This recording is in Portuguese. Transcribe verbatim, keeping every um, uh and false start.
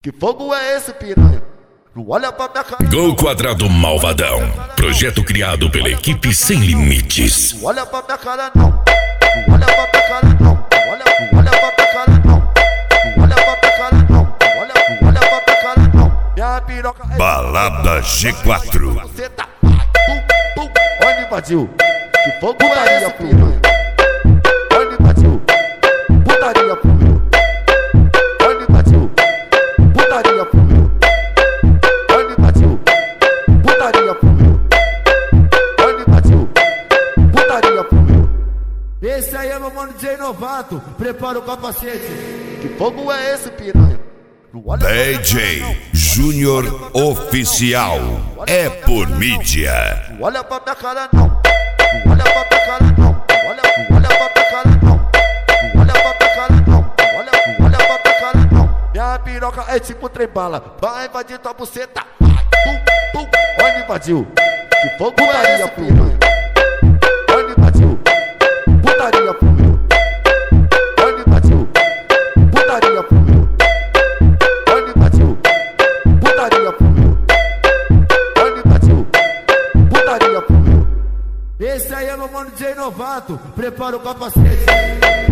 Que fogo é esse, piranha? Não olha pra minha cara. Gol Quadrado Malvadão. Projeto criado pela equipe Sem Limites. Não olha pra minha cara, não. Não olha pra minha cara, não. Não olha, não olha pra minha cara, não. Não olha pra minha cara, não. Não olha, não olha pra minha cara, não. Minha piroca é Balada G quatro. Você tá. Pum, pum. Olha, invadiu. Que fogo é esse, piranha? Olha, invadiu. Putaria pro meu. Olha, invadiu. Putaria pro meu. Olha, invadiu. Putaria pro meu. Olha, invadiu. Putaria pro meu. Esse aí é meu mano D J Novato. Prepara o capacete. Que fogo é esse, piranha? D J Júnior Oficial. É por mídia. Não olha pra minha cara, não. Não olha pra minha cara, não. Não olha, não olha pra minha cara, não. Não olha pra minha cara, não. Não olha, não olha pra minha cara, não. Minha piroca é tipo trem bala. Vai invadir tua buceta. Pum, pum. Olha, invadiu. Que fogo é esse, piranha? Olha, invadiu. Putaria pro meu. Olha, invadiu. Putaria pro meu. Olha, invadiu. Putaria pro meu. Olha, invadiu. Putaria pro meu. Esse aí é meu mano D J Novato. Prepara o capacete.